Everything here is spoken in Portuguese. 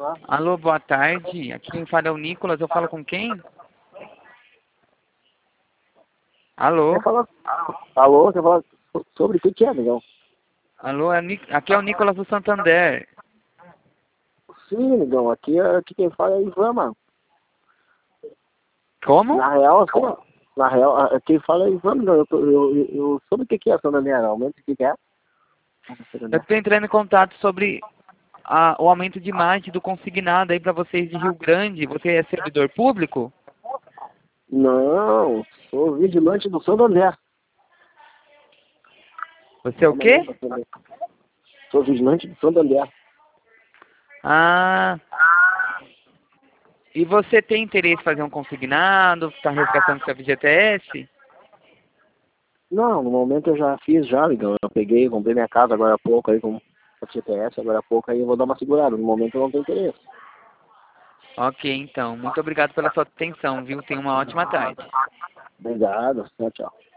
Alô, boa tarde. Aqui quem fala é o Nicolas. Eu falo com quem? Alô? Alô, você fala sobre o que é, amigão? Alô, aqui é o Nicolas do Santander. Sim, amigão, aqui quem fala é o Ivan, mano. Como? Na real, quem fala é o Ivan, amigão. Eu sobre o que é Santander, realmente, o que é? Eu estou entrando em contato sobre o aumento de margem do consignado aí para vocês de Rio Grande. Você é servidor público? Não, sou vigilante do Santander. Você é o quê? Sou vigilante do Santander. Ah, e você tem interesse em fazer um consignado? Está resgatando seu FGTS? Não, no momento eu já fiz amigão. Eu peguei, comprei minha casa agora há pouco aí com a TPS, agora há pouco aí eu vou dar uma segurada. No momento eu não tenho interesse. Ok, então. Muito obrigado pela sua atenção, viu? Tenha uma ótima tarde. Obrigado, tchau, tchau.